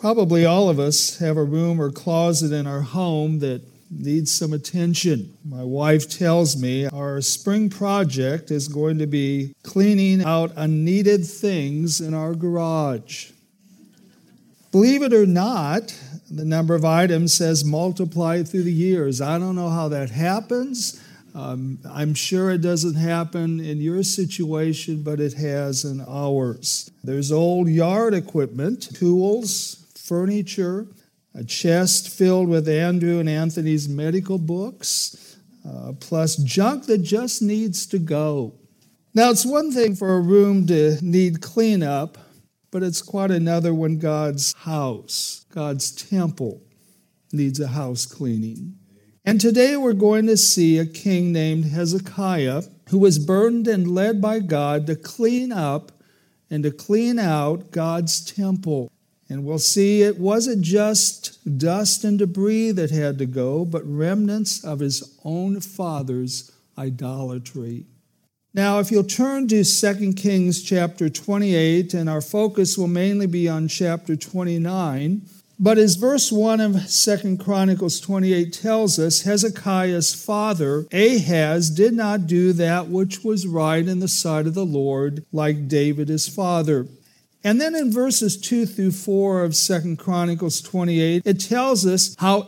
Probably all of us have a room or closet in our home that needs some attention. My wife tells me our spring project is going to be cleaning out unneeded things in our garage. Believe it or not, the number of items has multiplied through the years. I don't know how that happens. I'm sure it doesn't happen in your situation, but it has in ours. There's old yard equipment, tools, furniture, a chest filled with Andrew and Anthony's medical books, plus junk that just needs to go. Now, it's one thing for a room to need cleanup, but it's quite another when God's house, God's temple, needs a house cleaning. And today we're going to see a king named Hezekiah who was burdened and led by God to clean up and to clean out God's temple. And we'll see it wasn't just dust and debris that had to go, but remnants of his own father's idolatry. Now, if you'll turn to 2 Kings chapter 28, and our focus will mainly be on chapter 29, but as verse 1 of 2 Chronicles 28 tells us, Hezekiah's father, Ahaz, did not do that which was right in the sight of the Lord, like David his father. And then in verses 2 through 4 of 2 Chronicles 28, it tells us how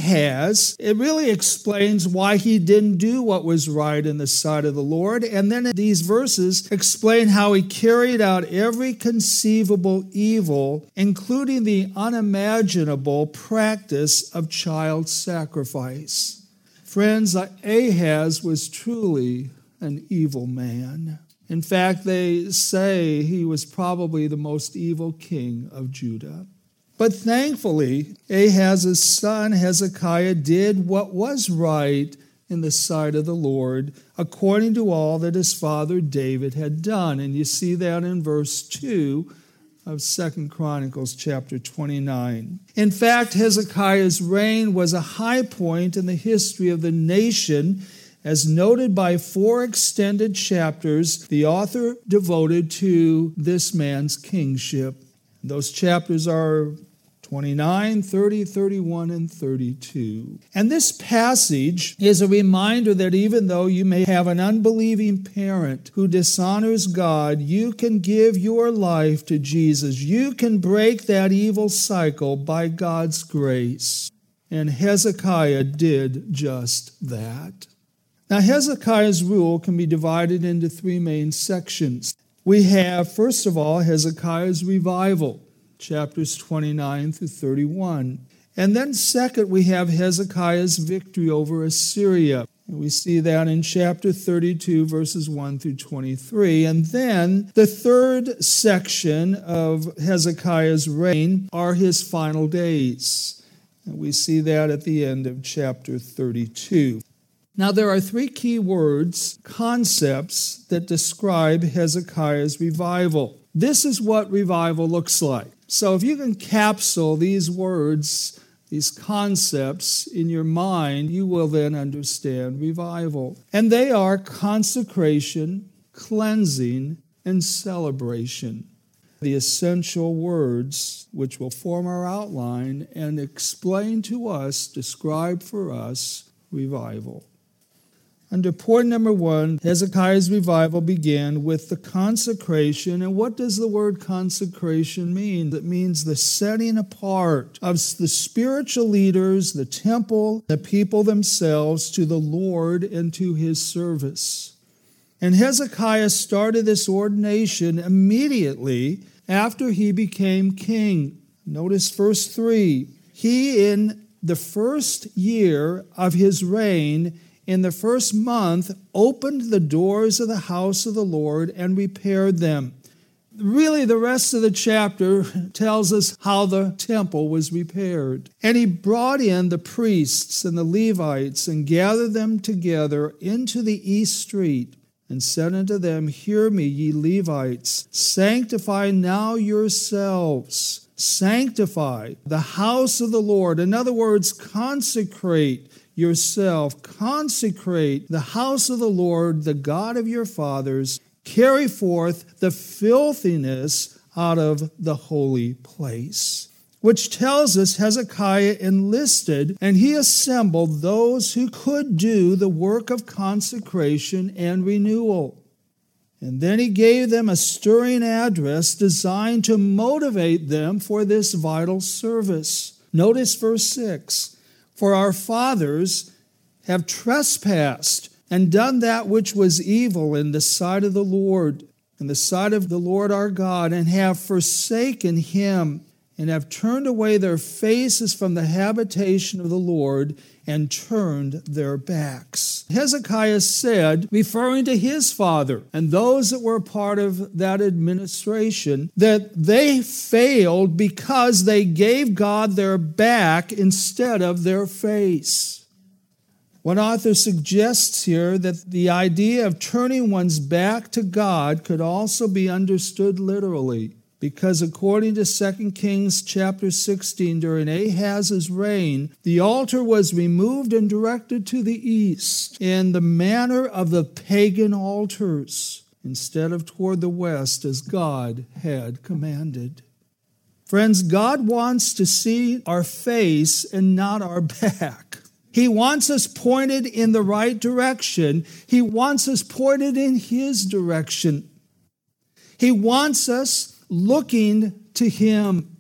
Ahaz, it really explains why he didn't do what was right in the sight of the Lord. And then these verses explain how he carried out every conceivable evil, including the unimaginable practice of child sacrifice. Friends, Ahaz was truly an evil man. In fact, they say he was probably the most evil king of Judah. But thankfully, Ahaz's son Hezekiah did what was right in the sight of the Lord, according to all that his father David had done. And you see that in verse 2 of 2 Chronicles chapter 29. In fact, Hezekiah's reign was a high point in the history of the nation, as noted by 4 extended chapters the author devoted to this man's kingship. Those chapters are 29, 30, 31, and 32. And this passage is a reminder that even though you may have an unbelieving parent who dishonors God, you can give your life to Jesus. You can break that evil cycle by God's grace. And Hezekiah did just that. Now, Hezekiah's rule can be divided into 3 main sections. We have, first of all, Hezekiah's revival, chapters 29 through 31. And then second, we have Hezekiah's victory over Assyria. And we see that in chapter 32, verses 1 through 23. And then the third section of Hezekiah's reign are his final days. And we see that at the end of chapter 32. Now, there are 3 key words, concepts, that describe Hezekiah's revival. This is what revival looks like. So if you can capsule these words, these concepts in your mind, you will then understand revival. And they are consecration, cleansing, and celebration. The essential words which will form our outline and explain to us, describe for us, revival. Under point number 1, Hezekiah's revival began with the consecration. And what does the word consecration mean? It means the setting apart of the spiritual leaders, the temple, the people themselves to the Lord and to his service. And Hezekiah started this ordination immediately after he became king. Notice verse 3. He, in the first year of his reign, in the first month, opened the doors of the house of the Lord and repaired them. Really, the rest of the chapter tells us how the temple was repaired. And he brought in the priests and the Levites and gathered them together into the east street and said unto them, Hear me, ye Levites, sanctify now yourselves. Sanctify the house of the Lord. In other words, consecrate yourself, consecrate the house of the Lord, the God of your fathers, carry forth the filthiness out of the holy place. which tells us Hezekiah enlisted and he assembled those who could do the work of consecration and renewal. And then he gave them a stirring address designed to motivate them for this vital service. Notice verse 6. For our fathers have trespassed and done that which was evil in the sight of the Lord, in the sight of the Lord our God, and have forsaken him, and have turned away their faces from the habitation of the Lord, and turned their backs. Hezekiah said, referring to his father and those that were part of that administration, that they failed because they gave God their back instead of their face. One author suggests here that the idea of turning one's back to God could also be understood literally, because according to 2 Kings chapter 16, during Ahaz's reign, the altar was removed and directed to the east in the manner of the pagan altars, instead of toward the west as God had commanded. Friends, God wants to see our face and not our back. He wants us pointed in the right direction. He wants us pointed in His direction. He wants us looking to Him.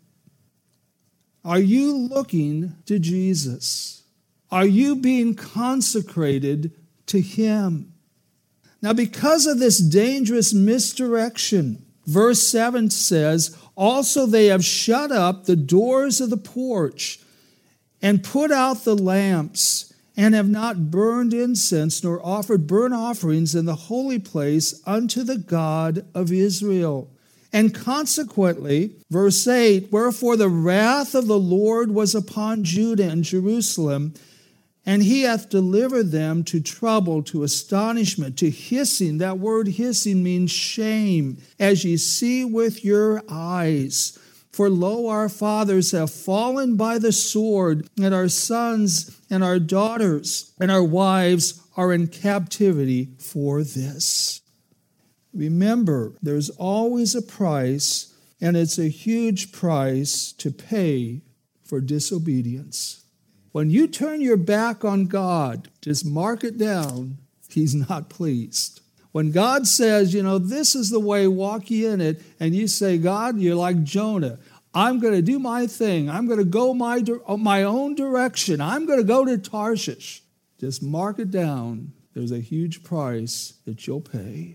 Are you looking to Jesus? Are you being consecrated to Him? Now, because of this dangerous misdirection, verse 7 says, also they have shut up the doors of the porch and put out the lamps, and have not burned incense nor offered burnt offerings in the holy place unto the God of Israel. And consequently, verse 8, wherefore the wrath of the Lord was upon Judah and Jerusalem, and he hath delivered them to trouble, to astonishment, to hissing. That word hissing means shame, as ye see with your eyes. For lo, our fathers have fallen by the sword, and our sons and our daughters and our wives are in captivity for this. Remember, there's always a price, and it's a huge price to pay for disobedience. When you turn your back on God, just mark it down, He's not pleased. When God says, this is the way, walk ye in it, and you say, God, you're like Jonah. I'm going to do my thing. I'm going to go my own direction. I'm going to go to Tarshish. Just mark it down. There's a huge price that you'll pay.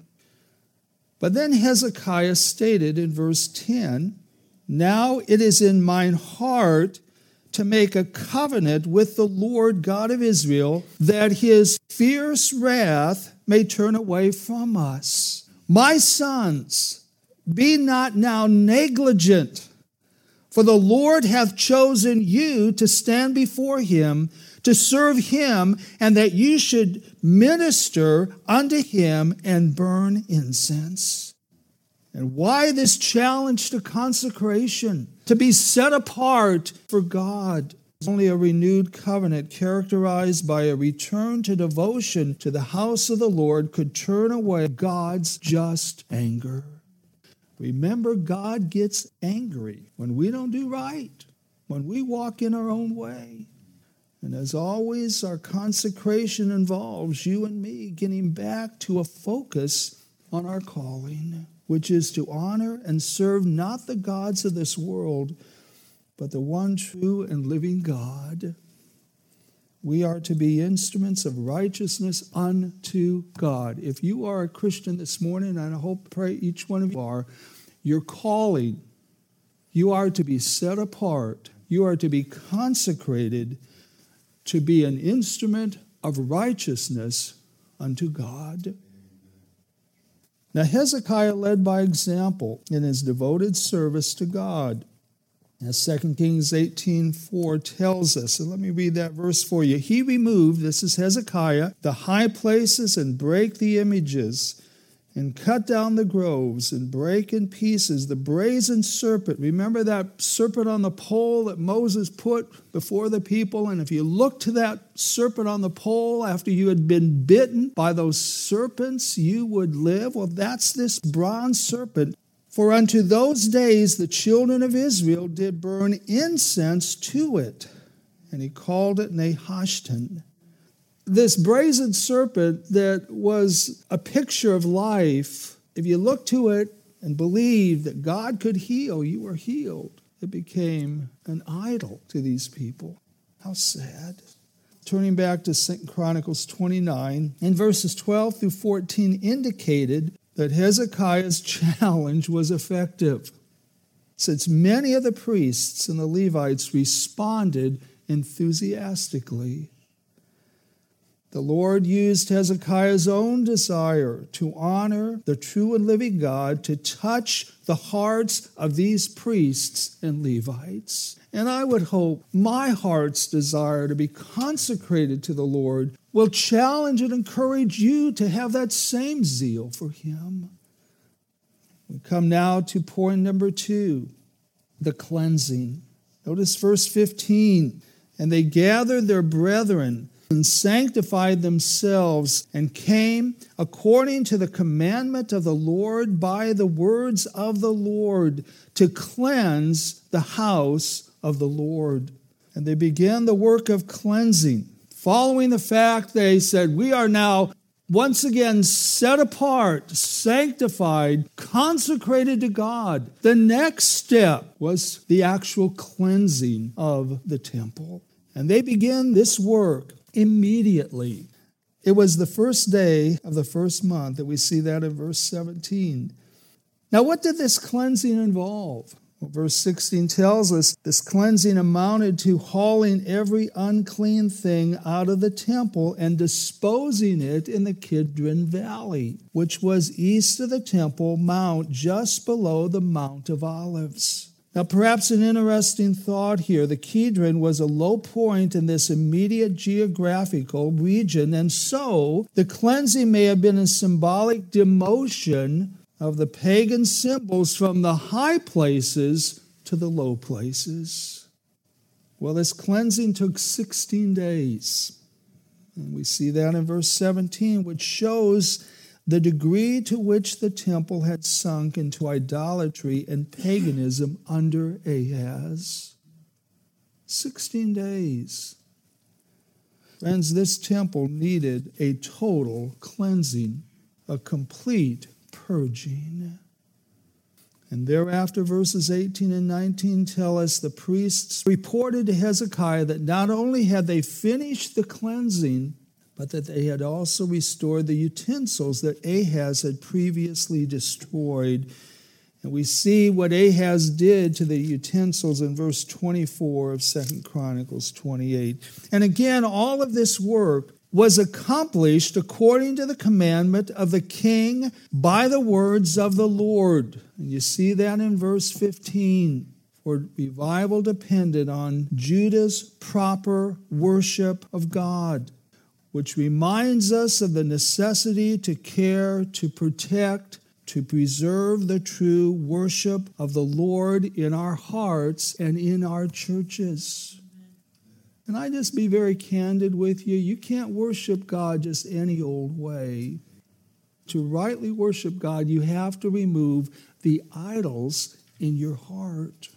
But then Hezekiah stated in verse 10, now it is in mine heart to make a covenant with the Lord God of Israel, that his fierce wrath may turn away from us. My sons, be not now negligent, for the Lord hath chosen you to stand before him, to serve him, and that you should minister unto him and burn incense. And why this challenge to consecration? To be set apart for God. Only a renewed covenant characterized by a return to devotion to the house of the Lord could turn away God's just anger. Remember, God gets angry when we don't do right, when we walk in our own way. And as always, our consecration involves you and me getting back to a focus on our calling, which is to honor and serve not the gods of this world, but the one true and living God. We are to be instruments of righteousness unto God. If you are a Christian this morning, and I pray each one of you are, your calling, you are to be set apart. You are to be consecrated to be an instrument of righteousness unto God. Now Hezekiah led by example in his devoted service to God. As 2 Kings 18:4 tells us, and let me read that verse for you. He removed, this is Hezekiah, the high places and brake the images, and cut down the groves and break in pieces the brazen serpent. Remember that serpent on the pole that Moses put before the people? And if you look to that serpent on the pole after you had been bitten by those serpents, you would live. Well, that's this bronze serpent For unto those days the children of Israel did burn incense to it. And he called it Nehushtan. This brazen serpent that was a picture of life, if you look to it and believe that God could heal, you were healed. It became an idol to these people. How sad. Turning back to 2 Chronicles 29, in verses 12 through 14 indicated that Hezekiah's challenge was effective, since many of the priests and the Levites responded enthusiastically. The Lord used Hezekiah's own desire to honor the true and living God to touch the hearts of these priests and Levites. And I would hope my heart's desire to be consecrated to the Lord will challenge and encourage you to have that same zeal for Him. We come now to point number 2, the cleansing. Notice verse 15. And they gathered their brethren and sanctified themselves, and came according to the commandment of the Lord by the words of the Lord to cleanse the house of the Lord. And they began the work of cleansing. Following the fact, they said, we are now once again set apart, sanctified, consecrated to God. The next step was the actual cleansing of the temple. And they began this work immediately. It was the first day of the first month that we see that in verse 17. Now, what did this cleansing involve? Well, verse 16 tells us this cleansing amounted to hauling every unclean thing out of the temple and disposing it in the Kidron Valley, which was east of the Temple Mount, just below the Mount of Olives. Now, perhaps an interesting thought here. The Kidron was a low point in this immediate geographical region, and so the cleansing may have been a symbolic demotion of the pagan symbols from the high places to the low places. Well, this cleansing took 16 days. And we see that in verse 17, which shows the degree to which the temple had sunk into idolatry and paganism under Ahaz. 16 days. Friends, this temple needed a total cleansing, a complete purging. And thereafter, verses 18 and 19 tell us the priests reported to Hezekiah that not only had they finished the cleansing, but that they had also restored the utensils that Ahaz had previously destroyed. And we see what Ahaz did to the utensils in verse 24 of 2 Chronicles 28. And again, all of this work was accomplished according to the commandment of the king by the words of the Lord. And you see that in verse 15. For revival depended on Judah's proper worship of God, which reminds us of the necessity to care, to protect, to preserve the true worship of the Lord in our hearts and in our churches. Can I just be very candid with you? You can't worship God just any old way. To rightly worship God, you have to remove the idols in your heart.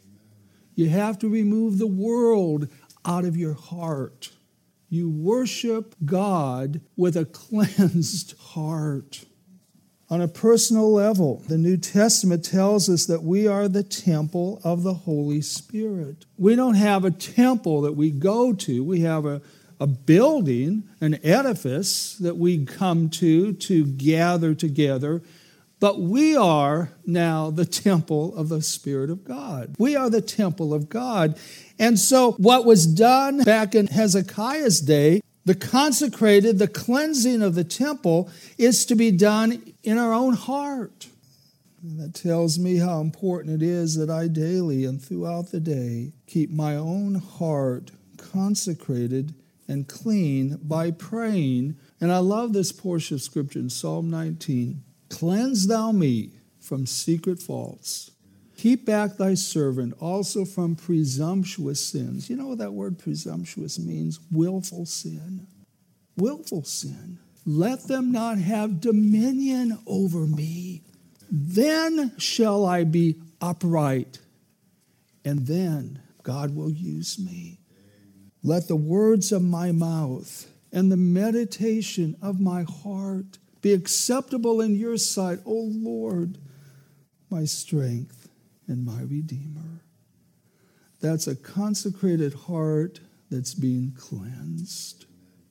You have to remove the world out of your heart. You worship God with a cleansed heart. On a personal level, the New Testament tells us that we are the temple of the Holy Spirit. We don't have a temple that we go to. We have a building, an edifice that we come to gather together. But we are now the temple of the Spirit of God. We are the temple of God. And so what was done back in Hezekiah's day, the consecrated, the cleansing of the temple, is to be done in our own heart. And that tells me how important it is that I daily and throughout the day keep my own heart consecrated and clean by praying. And I love this portion of Scripture in Psalm 19. Cleanse thou me from secret faults. Keep back thy servant also from presumptuous sins. You know what that word presumptuous means? Willful sin. Willful sin. Let them not have dominion over me. Then shall I be upright, and then God will use me. Let the words of my mouth and the meditation of my heart be acceptable in your sight, O Lord, my strength and my Redeemer. That's a consecrated heart that's being cleansed.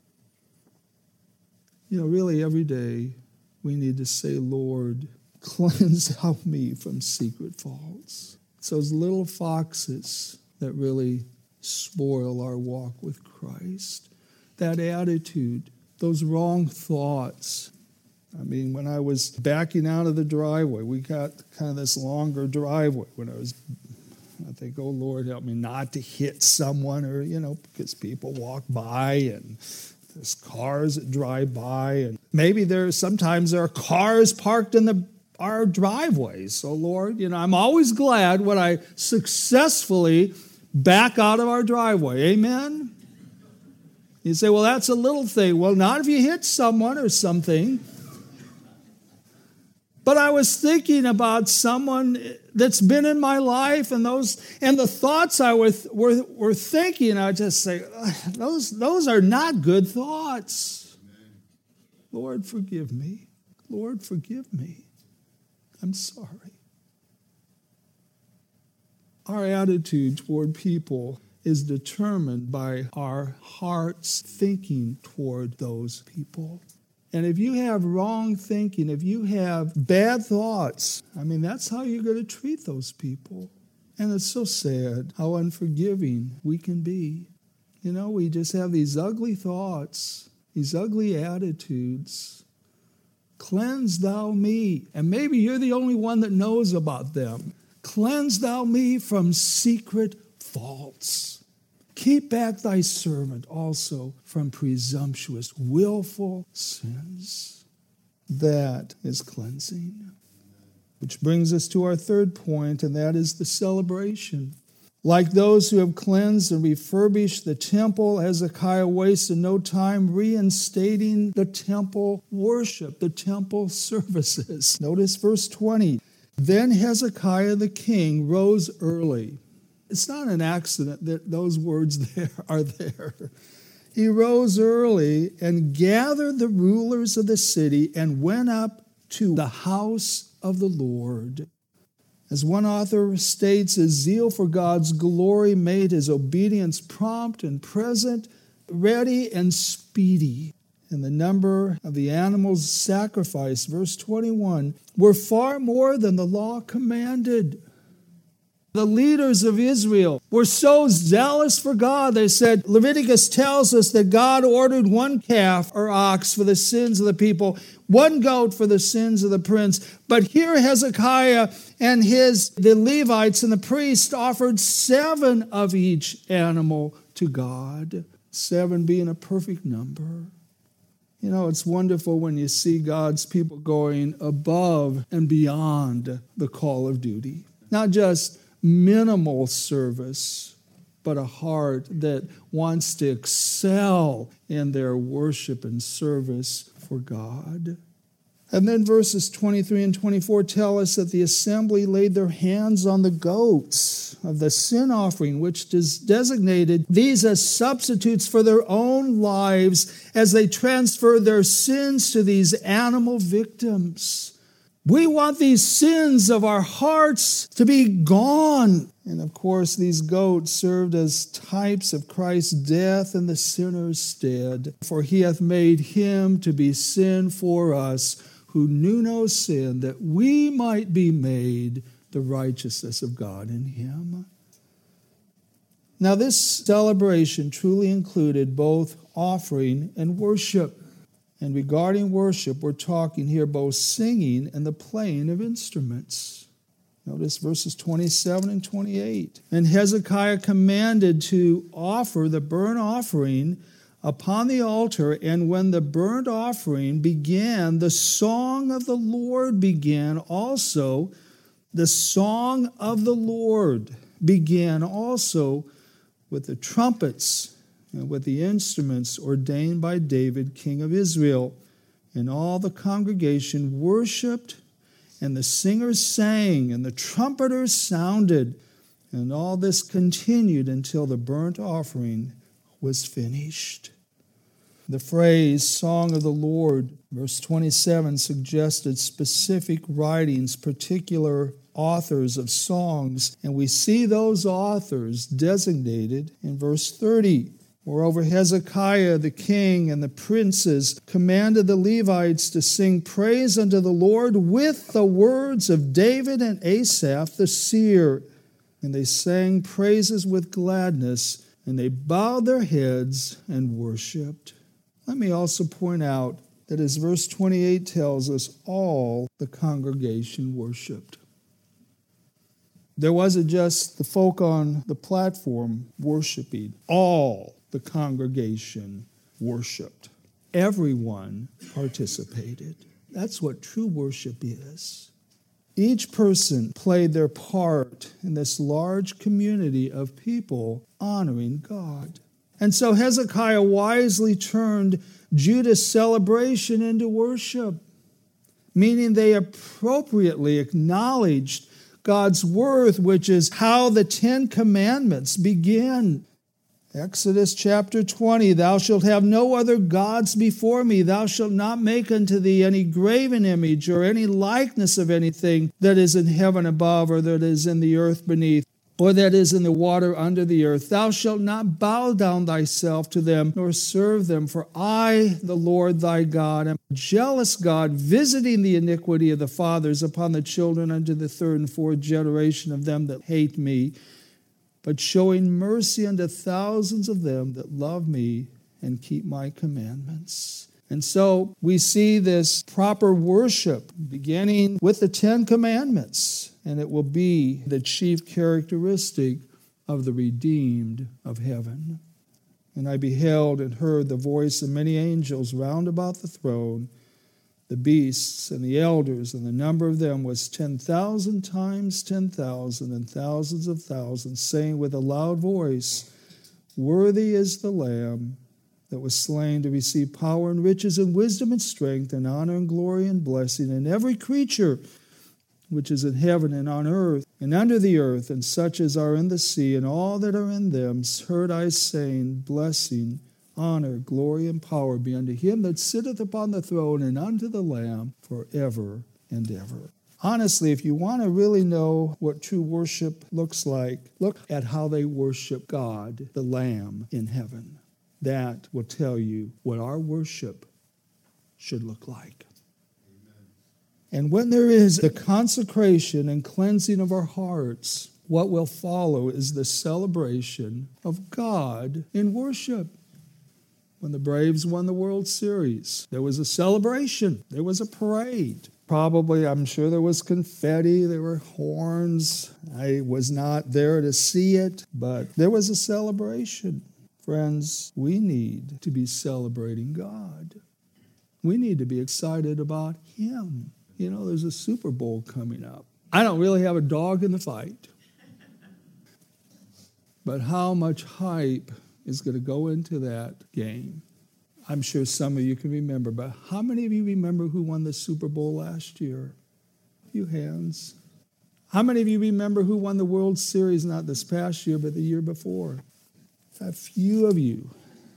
Really every day we need to say, Lord, cleanse out me from secret faults. It's those little foxes that really spoil our walk with Christ. That attitude, those wrong thoughts. When I was backing out of the driveway, we got kind of this longer driveway. I think, oh, Lord, help me not to hit someone or, because people walk by and there's cars that drive by. And maybe sometimes there are cars parked in our driveways. So, Lord, I'm always glad when I successfully back out of our driveway. Amen? You say, well, that's a little thing. Well, not if you hit someone or something. But I was thinking about someone that's been in my life, and the thoughts I were thinking, I just say, those are not good thoughts. Amen. Lord, forgive me. Lord, forgive me. I'm sorry. Our attitude toward people is determined by our heart's thinking toward those people. And if you have wrong thinking, if you have bad thoughts, that's how you're going to treat those people. And it's so sad how unforgiving we can be. We just have these ugly thoughts, these ugly attitudes. Cleanse thou me. And maybe you're the only one that knows about them. Cleanse thou me from secret faults. Keep back thy servant also from presumptuous, willful sins. That is cleansing. Which brings us to our third point, and that is the celebration. Like those who have cleansed and refurbished the temple, Hezekiah wasted no time reinstating the temple worship, the temple services. Notice verse 20. Then Hezekiah the king rose early. It's not an accident that those words are there. He rose early and gathered the rulers of the city and went up to the house of the Lord. As one author states, his zeal for God's glory made his obedience prompt and present, ready and speedy. And the number of the animals sacrificed, verse 21, were far more than the law commanded. The leaders of Israel were so zealous for God, they said, Leviticus tells us that God ordered one calf or ox for the sins of the people, one goat for the sins of the prince. But here Hezekiah and the Levites and the priests offered 7 of each animal to God, 7 being a perfect number. It's wonderful when you see God's people going above and beyond the call of duty. Not just minimal service, but a heart that wants to excel in their worship and service for God. And then verses 23 and 24 tell us that the assembly laid their hands on the goats of the sin offering, which designated these as substitutes for their own lives as they transferred their sins to these animal victims. We want these sins of our hearts to be gone. And of course, these goats served as types of Christ's death in the sinner's stead. For he hath made him to be sin for us, who knew no sin, that we might be made the righteousness of God in him. Now, this celebration truly included both offering and worship. And regarding worship, we're talking here both singing and the playing of instruments. Notice verses 27 and 28. And Hezekiah commanded to offer the burnt offering upon the altar, and when the burnt offering began, the song of the Lord began also. The song of the Lord began also with the trumpets and with the instruments ordained by David, king of Israel. And all the congregation worshipped And the singers sang, and the trumpeters sounded, and all this continued until the burnt offering was finished. The phrase, Song of the Lord, verse 27, suggested specific writings, particular authors of songs, and we see those authors designated in verse 30. Moreover, Hezekiah the king and the princes commanded the Levites to sing praise unto the Lord with the words of David and Asaph the seer. And they sang praises with gladness, and they bowed their heads and worshipped. Let me also point out that as verse 28 tells us, all the congregation worshipped. There wasn't just the folk on the platform worshiping. All the congregation worshipped. Everyone participated. That's what true worship is. Each person played their part in this large community of people honoring God. And so Hezekiah wisely turned Judah's celebration into worship, meaning they appropriately acknowledged God's worth, which is how the Ten Commandments begin. Exodus chapter 20, thou shalt have no other gods before me. Thou shalt not make unto thee any graven image or any likeness of anything that is in heaven above, or that is in the earth beneath, or that is in the water under the earth. Thou shalt not bow down thyself to them, nor serve them. For I, the Lord thy God, am a jealous God, visiting the iniquity of the fathers upon the children unto the third and fourth generation of them that hate me, but showing mercy unto thousands of them that love me and keep my commandments. And so we see this proper worship beginning with the Ten Commandments, and it will be the chief characteristic of the redeemed of heaven. And I beheld and heard the voice of many angels round about the throne, the beasts and the elders, and the number of them was 10,000 times 10,000 and thousands of thousands, saying with a loud voice, Worthy is the Lamb that was slain to receive power and riches and wisdom and strength and honor and glory and blessing. And every creature which is in heaven and on earth and under the earth, and such as are in the sea, and all that are in them, heard I saying, Blessing, honor, glory, and power be unto him that sitteth upon the throne and unto the Lamb forever and ever. Honestly, if you want to really know what true worship looks like, look at how they worship God, the Lamb in heaven. That will tell you what our worship should look like. Amen. And when there is the consecration and cleansing of our hearts, what will follow is the celebration of God in worship. When the Braves won the World Series, there was a celebration. There was a parade. Probably, I'm sure there was confetti. There were horns. I was not there to see it, but there was a celebration. Friends, we need to be celebrating God. We need to be excited about Him. You know, there's a Super Bowl coming up. I don't really have a dog in the fight. But how much hype is going to go into that game? I'm sure some of you can remember, but how many of you remember who won the Super Bowl last year? A few hands. How many of you remember who won the World Series, not this past year, but the year before? A few of you.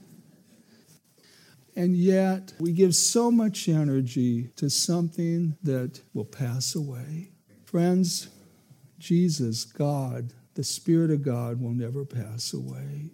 And yet, we give so much energy to something that will pass away. Friends, Jesus, God, the Spirit of God will never pass away.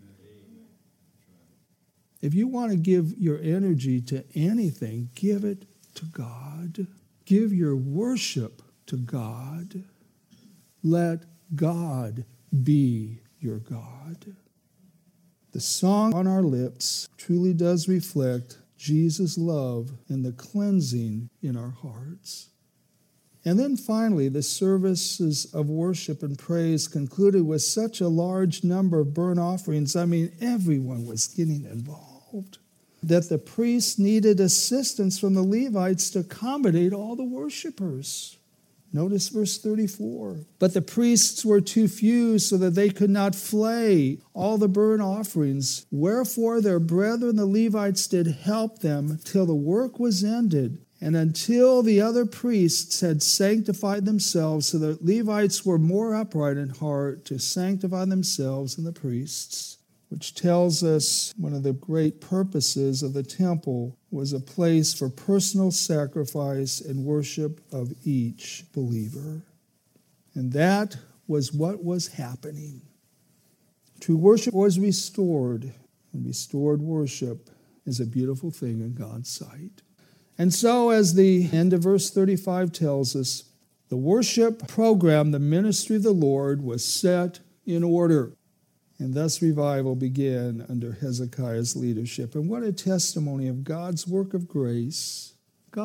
If you want to give your energy to anything, give it to God. Give your worship to God. Let God be your God. The song on our lips truly does reflect Jesus' love and the cleansing in our hearts. And then finally, the services of worship and praise concluded with such a large number of burnt offerings. I mean, everyone was getting involved, that the priests needed assistance from the Levites to accommodate all the worshipers. Notice verse 34. But the priests were too few so that they could not flay all the burnt offerings. Wherefore their brethren the Levites did help them till the work was ended. And until the other priests had sanctified themselves, so that Levites were more upright in heart to sanctify themselves than the priests, which tells us one of the great purposes of the temple was a place for personal sacrifice and worship of each believer. And that was what was happening. True worship was restored, and restored worship is a beautiful thing in God's sight. And so, as the end of verse 35 tells us, the worship program, the ministry of the Lord, was set in order. And thus revival began under Hezekiah's leadership. And what a testimony of God's work of grace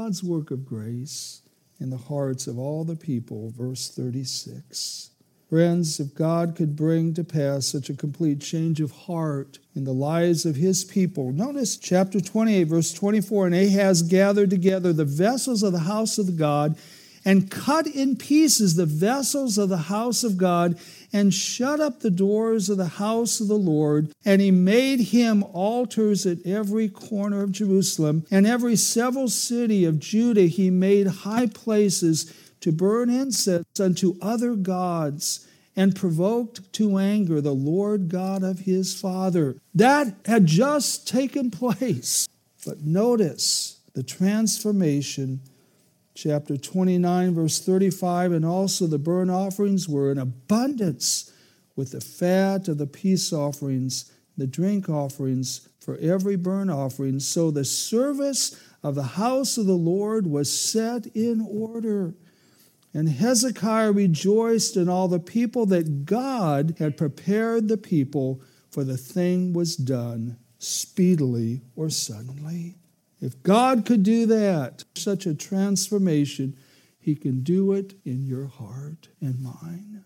in the hearts of all the people. Verse 36. Friends, if God could bring to pass such a complete change of heart in the lives of his people. Notice chapter 28, verse 24, and Ahaz gathered together the vessels of the house of God and cut in pieces the vessels of the house of God and shut up the doors of the house of the Lord. And he made him altars at every corner of Jerusalem, and every several city of Judah he made high places to burn incense unto other gods, and provoked to anger the Lord God of his father. That had just taken place. But notice the transformation. Chapter 29, verse 35, and also the burnt offerings were in abundance with the fat of the peace offerings, the drink offerings for every burnt offering. So the service of the house of the Lord was set in order. And Hezekiah rejoiced in all the people that God had prepared the people, for the thing was done speedily or suddenly. If God could do that, such a transformation, he can do it in your heart and mine.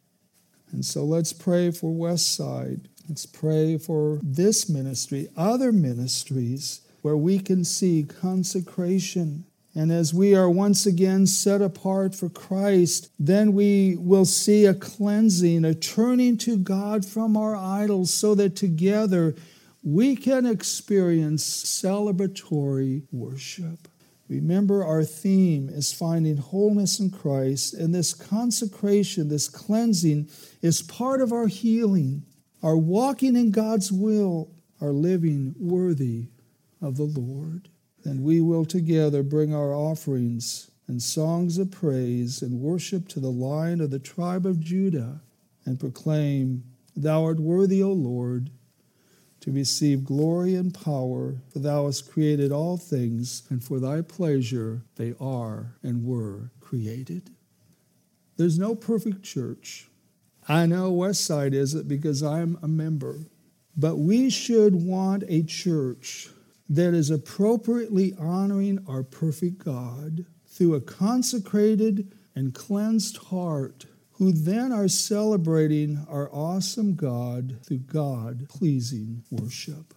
And so let's pray for Westside. Let's pray for this ministry, other ministries where we can see consecration. And as we are once again set apart for Christ, then we will see a cleansing, a turning to God from our idols, so that together we can experience celebratory worship. Remember, our theme is finding wholeness in Christ, and this consecration, this cleansing, is part of our healing, our walking in God's will, our living worthy of the Lord. And we will together bring our offerings and songs of praise and worship to the Lion of the tribe of Judah and proclaim, Thou art worthy, O Lord, to receive glory and power, for thou hast created all things, and for thy pleasure they are and were created. There's no perfect church. I know Westside isn't because I'm a member. But we should want a church that is appropriately honoring our perfect God through a consecrated and cleansed heart, who then are celebrating our awesome God through God-pleasing worship.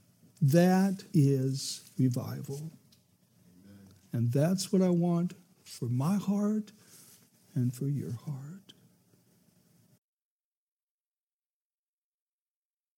That is revival. Amen. And that's what I want for my heart and for your heart.